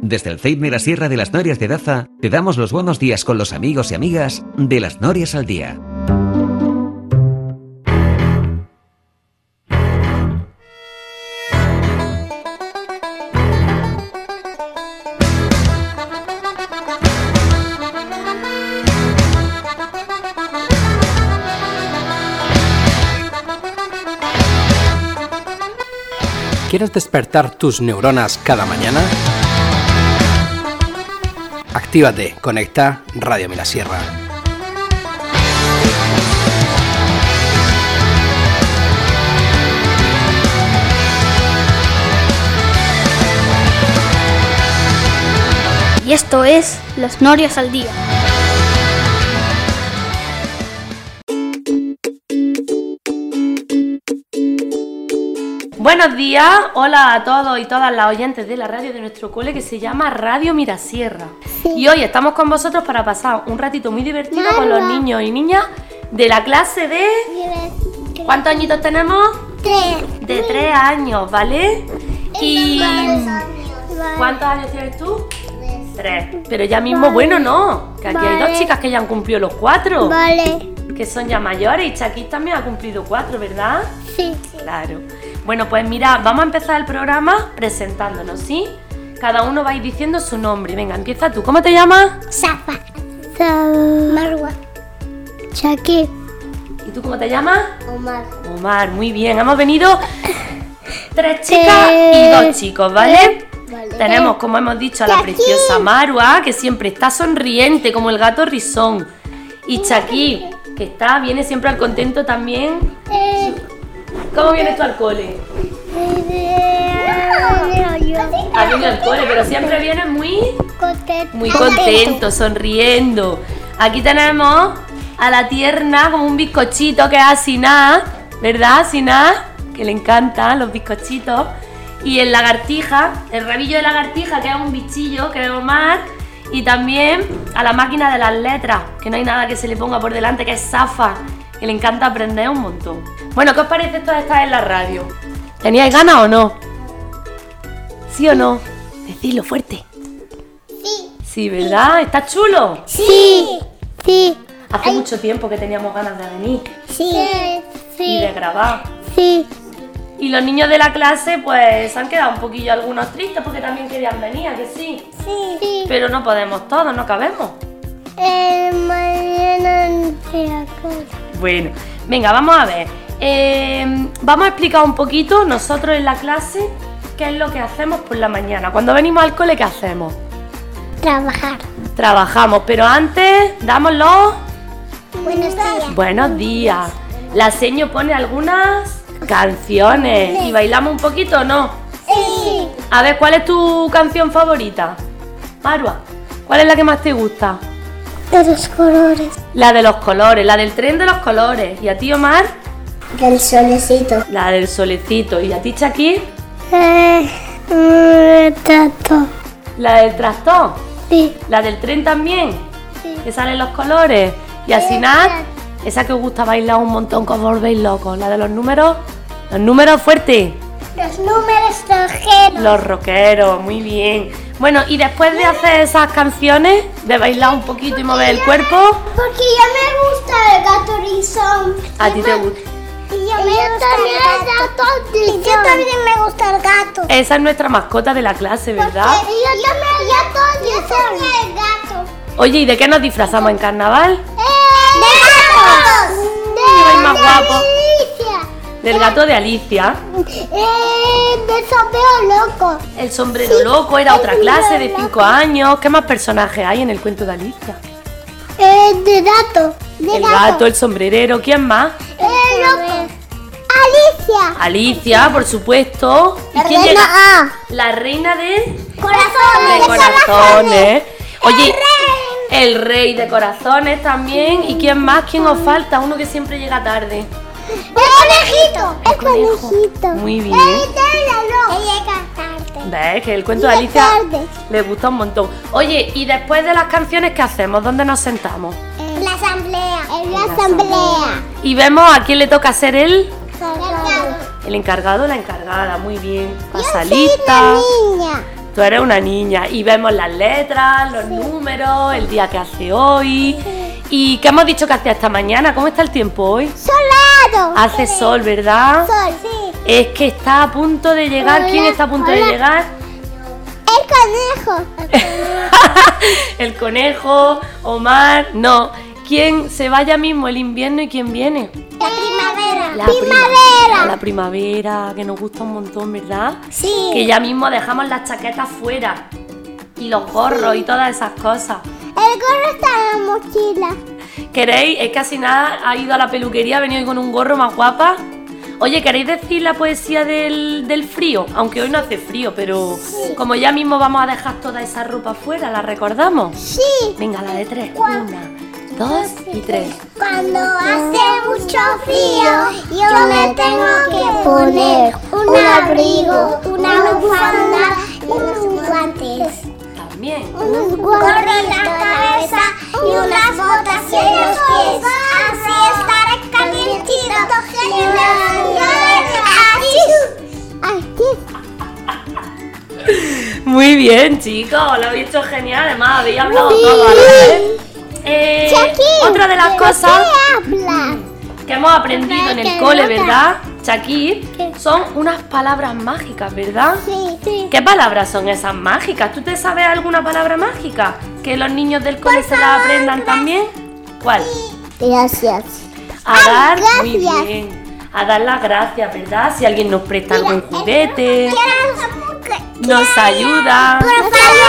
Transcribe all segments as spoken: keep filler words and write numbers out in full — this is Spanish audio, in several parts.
Desde el C E I P Mirasierra de las Norias de Daza, te damos los buenos días con los amigos y amigas de las Norias al Día. ¿Quieres despertar tus neuronas cada mañana? Actívate, conecta Radio Mirasierra. Y esto es Las Norias al Día. Buenos días, hola a todos y todas las oyentes de la radio de nuestro cole que se llama Radio Mirasierra. Sí. Y hoy estamos con vosotros para pasar un ratito muy divertido Marva. con los niños y niñas de la clase de... ¿Cuántos añitos tenemos? Tres. De tres años, ¿vale? Y... ¿Cuántos años tienes tú? Tres. Tres. Pero ya mismo, vale. bueno, no, que aquí vale. hay dos chicas que ya han cumplido los cuatro. Vale. Que son ya mayores y Chaquis también ha cumplido cuatro, ¿verdad? Sí. Claro. Bueno, pues mira, vamos a empezar el programa presentándonos, ¿sí? Cada uno va a ir diciendo su nombre. Venga, empieza tú. ¿Cómo te llamas? Safa. Marwa. Chaquis. ¿Y tú cómo te llamas? Omar. Omar, muy bien. Hemos venido tres chicas eh, y dos chicos, ¿vale? Eh, vale. Tenemos, como hemos dicho, a la Chaquis. preciosa Marwa, que siempre está sonriente, como el gato rizón. Y Chaquis, que está, viene siempre al contento también. Eh. ¿Cómo vienes tú al cole? Ha venido al cole, pero siempre vienes muy contento, muy contento, sonriendo. Aquí tenemos a la tierna, como un bizcochito que es así nada, ¿verdad? Así nada, que le encantan los bizcochitos. Y el lagartija, el rabillo de lagartija, que es un bichillo, que es Omar. Y también a la máquina de las letras, que no hay nada que se le ponga por delante, que es Safa, que le encanta aprender un montón. Bueno, ¿qué os parece esto de estar en la radio? ¿Teníais ganas o no? ¿Sí o no? Decidlo fuerte. Sí. Sí, ¿verdad? ¿Está chulo? Sí. Sí. Hace Ay. mucho tiempo que teníamos ganas de venir. Sí. Sí. Y de grabar. Sí. Y los niños de la clase, pues, se han quedado un poquillo algunos tristes porque también querían venir, ¿a que sí? Sí. Sí. Pero no podemos todos, no cabemos. Eh, mañana te acuerdo. Bueno, venga, vamos a ver. Eh, vamos a explicar un poquito nosotros en la clase qué es lo que hacemos por la mañana. Cuando venimos al cole, ¿qué hacemos? Trabajar. Trabajamos, pero antes damos los... Buenos días. Buenos días. La seño pone algunas canciones. ¿Y bailamos un poquito o no? Sí. A ver, ¿cuál es tu canción favorita? Marwa, ¿cuál es la que más te gusta? De los colores. La de los colores, la del tren de los colores. ¿Y a ti, Omar? Del solecito. La del solecito. ¿Y a ti, Chaquis? Eh, eh, trato. La del tractor. Sí. La del tren también. Sí. Que salen los colores. Y así nada, esa que os gusta bailar un montón, que os volvéis locos. La de los números. Los números fuertes. Los números rockeros. Los rockeros, muy bien. Bueno, y después de hacer esas canciones, de bailar un poquito y mover el cuerpo... Porque ya me gusta el gato rizón. ¿A ti te gusta? Y yo, me gusta también el gato rizón. Y yo también me gusta el gato. Esa es nuestra mascota de la clase, ¿verdad? Porque yo también el gato rizón. Yo también el gato. Oye, ¿y de qué nos disfrazamos en carnaval? ¡Eh! ¡De gatos! ¡Ay, más guapo! Alicia. Del gato de Alicia. Eh, del sombrero loco. El sombrero Sí, loco era el otra clase de sombrero cinco loco. años. ¿Qué más personajes hay en el cuento de Alicia? Eh, de gato. De El gato, el sombrerero, ¿quién más? El loco. Alicia. Alicia, por supuesto. ¿Y La quién reina llega? A. La reina de... Corazones. de corazones. Oye, El rey. el rey de corazones también. ¿Y quién más? ¿Quién os falta? Uno que siempre llega tarde. El conejito. El conejo. conejito. Muy bien. El reloj. Ella tarde. ¿Ves? Que el cuento de Llega Alicia tarde. le gusta un montón. Oye, y después de las canciones, ¿qué hacemos? ¿Dónde nos sentamos? En la asamblea. En la la asamblea. Y vemos a quién le toca ser el... Encargado. El encargado o la encargada. Muy bien. Yo Pasa soy lista. la niña. Tú eres una niña y vemos las letras, los sí. números, el día que hace hoy. Sí. ¿Y qué hemos dicho que hacía esta mañana? ¿Cómo está el tiempo hoy? Solado. Hace sol, ¿verdad? Sol, sí. Es que está a punto de llegar. Hola, ¿quién está a punto hola. de llegar? El conejo. El conejo. El conejo, Omar, no. ¿Quién se va ya mismo el invierno y quién viene? La primavera. La primavera. primavera. La primavera, que nos gusta un montón, ¿verdad? Sí. Que ya mismo dejamos las chaquetas fuera. Y los gorros sí. y todas esas cosas. El gorro está en la mochila. ¿Queréis? Es que así nada, ha ido a la peluquería, ha venido con un gorro más guapa. Oye, ¿queréis decir la poesía del, del frío? Aunque hoy no hace frío, pero sí. como ya mismo vamos a dejar toda esa ropa fuera, ¿la recordamos? Sí. Venga, la de tres. Una, dos y tres. Cuando hace mucho frío, yo me tengo que poner un abrigo, una bufanda y unos guantes. También. Unos guantes en la cabeza y unas botas en los pies. Así estaré calientito y muy bien, chicos, lo habéis hecho genial, además habéis hablado sí. todo a la vez. Eh, otra de las cosas que hemos aprendido en el cole, ¿verdad, Shakir? Son unas palabras mágicas, ¿verdad? Sí, sí. ¿Qué palabras son esas mágicas? ¿Tú te sabes alguna palabra mágica? ¿Que los niños del cole se la aprendan también? ¿Cuál? Gracias. A dar, muy bien. A dar las gracias, ¿verdad? Si alguien nos presta algún juguete, nos ayuda. Por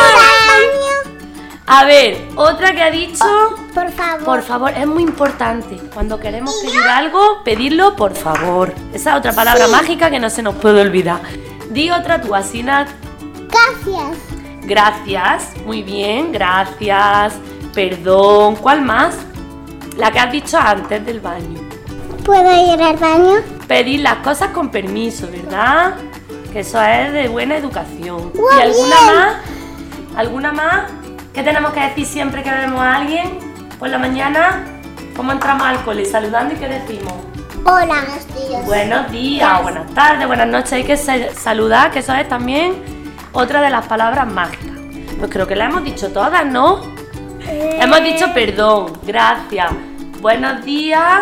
favor. A ver, otra que ha dicho. Por favor. Por favor, es muy importante. Cuando queremos pedir algo, pedirlo por favor. Esa es otra palabra sí. mágica que no se nos puede olvidar. Di otra tú, Asinat. Gracias. Gracias, muy bien, gracias. Perdón, ¿cuál más? La que has dicho antes del baño. ¿Puedo ir al baño? Pedir las cosas con permiso, ¿verdad? Que eso es de buena educación. Muy ¿Y alguna bien. más? ¿Alguna más? ¿Qué tenemos que decir siempre que vemos a alguien por la mañana? ¿Cómo entramos al cole? Saludando y ¿qué decimos? Hola. Buenos días. Buenos días, buenas tardes, buenas noches. Hay que saludar, que eso es también otra de las palabras mágicas. Pues creo que la hemos dicho todas, ¿no? Eh... Hemos dicho perdón, gracias, buenos días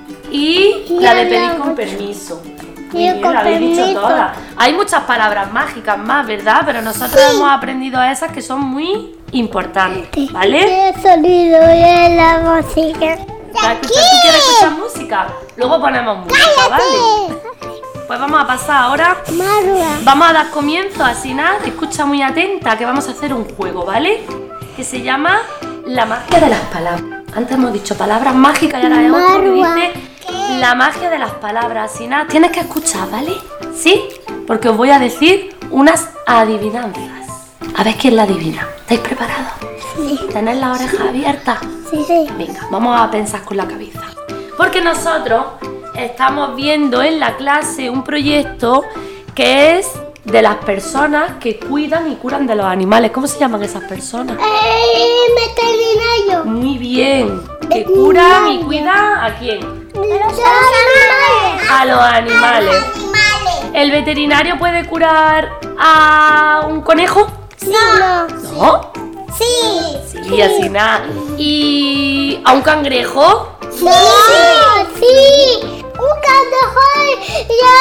y sí, la de pedir con permiso. Muy bien, la habéis dicho todas. Hay muchas palabras mágicas más, ¿verdad? Pero nosotros sí. hemos aprendido esas que son muy importantes, ¿vale? El sonido de la música. ¿Tú quieres escuchar música? Luego ponemos música, ¡cállate! ¿Vale? Pues vamos a pasar ahora. Marua. Vamos a dar comienzo, así nada, escucha muy atenta, que vamos a hacer un juego, ¿vale? Que se llama la magia de las palabras. Antes hemos dicho palabras mágicas y ahora hay otro que dice la magia de las palabras. Así nada, tienes que escuchar, ¿vale? ¿Sí? Porque os voy a decir unas adivinanzas. A ver quién la adivina. ¿Estáis preparados? Sí. ¿Tenéis la oreja abierta? Sí, sí. Venga, vamos a pensar con la cabeza. Porque nosotros estamos viendo en la clase un proyecto que es de las personas que cuidan y curan de los animales. ¿Cómo se llaman esas personas? Eh, veterinario. Muy bien. Que curan y cuidan ¿a quién? Los animales. A los animales. A los animales. ¿El veterinario puede curar a un conejo? No. ¿No? Sí. Sí, así nada. ¿Y a un cangrejo? Sí. Sí. Un cangrejo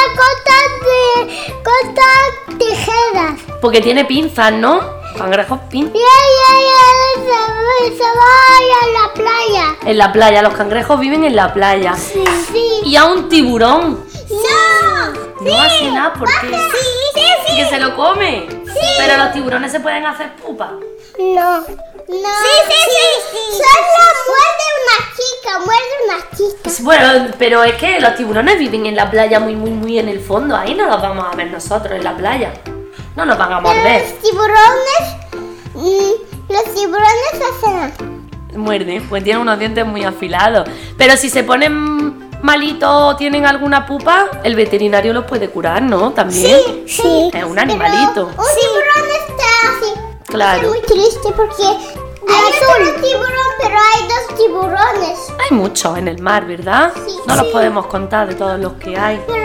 ya corta, corta tijeras. Porque tiene pinzas, ¿no? Cangrejos pinzas. Ya, ya, ya, se, se va a la playa. En la playa, los cangrejos viven en la playa. Sí, sí. ¿Y a un tiburón? No. No sí. hace nada, ¿por qué? Sí, sí, sí. ¿Que se lo come? Sí. Pero los tiburones se pueden hacer pupa. No. No. Sí, sí, sí. sí. Solo muerde una chica, muerde una chica. Bueno, pero es que los tiburones viven en la playa muy, muy, muy en el fondo. Ahí no los vamos a ver nosotros en la playa. No nos van a morder. Pero los tiburones, mmm, los tiburones hacen... Muerden, pues tienen unos dientes muy afilados. Pero si se ponen malitos o tienen alguna pupa, el veterinario los puede curar, ¿no? También. Sí, sí. Es un animalito. Pero un tiburón está así. Claro. Es muy triste porque hay un tiburón, pero hay dos tiburones. Hay muchos en el mar, ¿verdad? Sí. No sí. los podemos contar de todos los que hay. Pero yo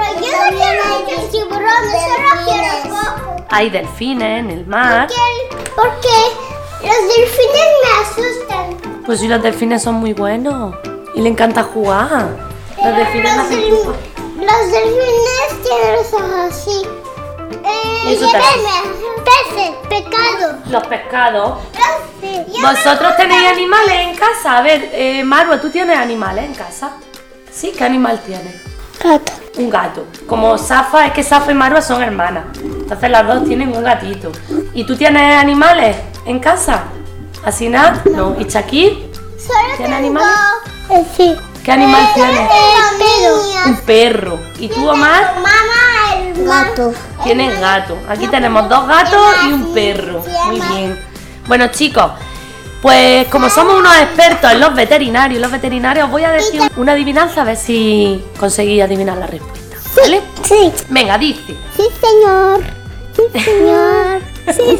también hay tiburones, solo quiero poco. Hay delfines en el mar. Porque, porque los delfines me asustan. Pues sí, los delfines son muy buenos. Y le encanta jugar. Los delfines los, hacen del, los delfines tienen los ojos así. Eh, Eso te peces, pescado. Los pescados. Peces. ¿Vosotros tenéis animales en casa? A ver, eh, Marwa, ¿tú tienes animales en casa? ¿Sí? ¿Qué animal tienes? Gato. Un gato. Como Safa, es que Safa y Marwa son hermanas. Entonces las dos tienen un gatito. ¿Y tú tienes animales en casa? ¿Así nada? No. ¿Y Shakir? Solo ¿Tiene tengo... animales? Eh, sí. ¿Qué animal tienes? Eh, perro. Un perro. ¿Y tú, Omar? Mamá, el gato. Tienes gato. Aquí tenemos dos gatos y un perro. Muy bien. Bueno, chicos, pues como somos unos expertos en los veterinarios, los veterinarios, os voy a decir una adivinanza a ver si conseguís adivinar la respuesta. ¿Vale? Sí. Venga, dice. Sí, señor. Sí, señor. Sí,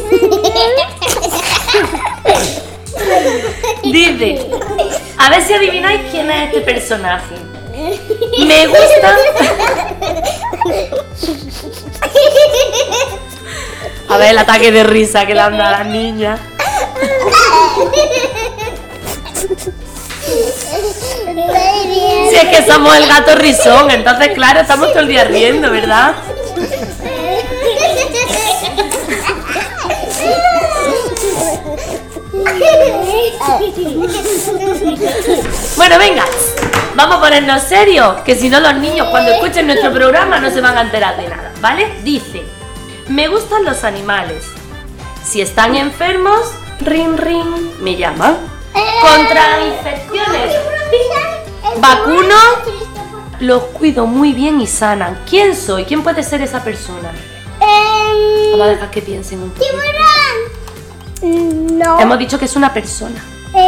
Dice. A ver si adivináis quién es este personaje. Me gusta. A ver el ataque de risa que le han dado a las niñas. Si es que somos el gato risón, entonces claro, estamos todo el día riendo, ¿verdad? Bueno, venga, vamos a ponernos serios, que si no los niños cuando escuchen nuestro programa no se van a enterar de nada, ¿vale? Dice, me gustan los animales. Si están enfermos, rin rin, me llaman. Contra infecciones, vacuno, los cuido muy bien y sanan. ¿Quién soy? ¿Quién puede ser esa persona? Eh, Vamos a dejar que piensen un poco. tiburón. No. Hemos dicho que es una persona.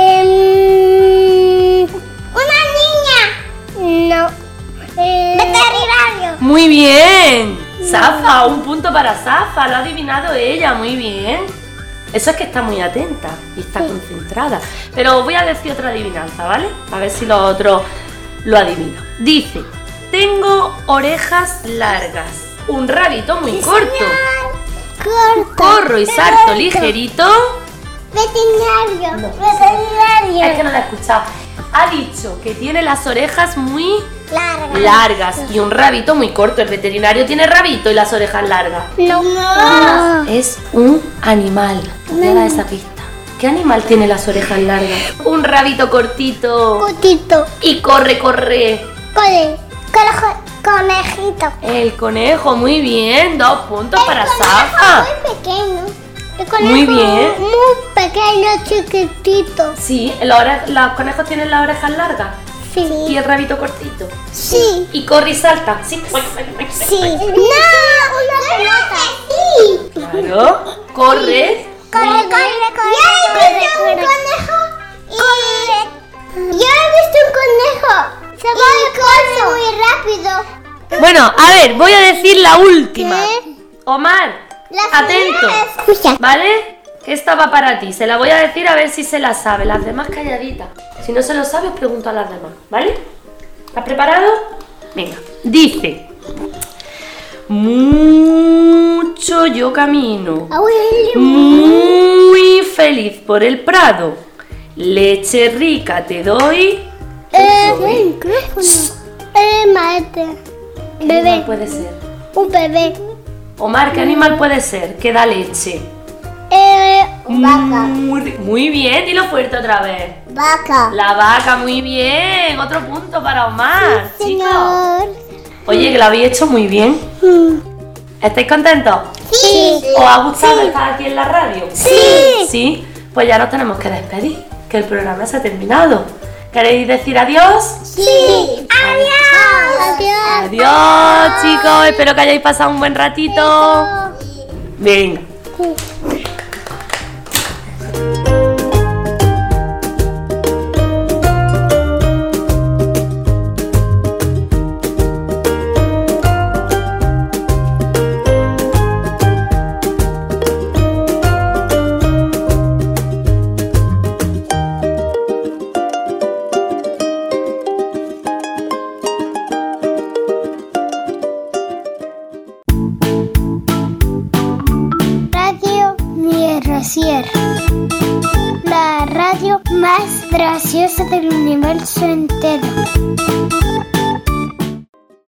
Eh, una niña. No. Eh, veterinario. Muy bien. Safa, un punto para Safa. Lo ha adivinado ella, muy bien. Eso es que está muy atenta y está concentrada. Pero os voy a decir otra adivinanza, ¿vale? A ver si los otros lo adivinan. Dice, tengo orejas largas, un rabito muy corto, Corto. corro y salto ligerito. Veterinario. Es Veterinario. que no la he escuchado. Ha dicho que tiene las orejas muy Larga. largas y un rabito muy corto. El veterinario tiene rabito y las orejas largas. No. No. Es un animal. Te voy a dar esa pista. ¿Qué animal tiene las orejas largas? Un rabito cortito. Cotito. Y corre, corre. Cole. Conejo. Conejito. El conejo, muy bien. Dos puntos para El Safa. conejo muy pequeño. El conejo Muy bien. Muy pequeño, chiquitito. Sí, la ore- los conejos tienen las orejas largas y Sí. el rabito cortito. Sí. Y corre y salta. Sí. Sí. No, una pelota. Sí. Claro. Corre. Corre, corre, corre. Yo he visto un conejo. Y... Yo he visto un conejo. Se va y corre muy rápido. Bueno, a ver, voy a decir la última. ¿Qué? Omar, La atento. señora escucha. ¿Vale? Que esta va para ti. Se la voy a decir a ver si se la sabe. Las demás calladitas. Si no se lo sabe, os pregunto a las demás. ¿Vale? ¿Estás preparado? Venga. Dice. Mucho yo camino. Abuelo. Muy feliz por el prado. Leche rica te doy. Eh, el micrófono. Eh, maestra. ¿Qué Bebé. animal puede ser? Un bebé. Omar, ¿qué animal puede ser? Que da leche. Eh, vaca. Muy, muy bien, dilo fuerte otra vez. Vaca. La vaca, muy bien. Otro punto para Omar, chicos. Señor. Oye, que lo habéis hecho muy bien. ¿Estáis contentos? Sí. ¿Os ha gustado estar aquí en la radio? Sí. Sí, pues ya nos tenemos que despedir, que el programa se ha terminado. ¿Queréis decir adiós? Sí. Adiós. Adiós. Adiós, chicos. Espero que hayáis pasado un buen ratito. Venga. Brasier, la radio más graciosa del universo entero.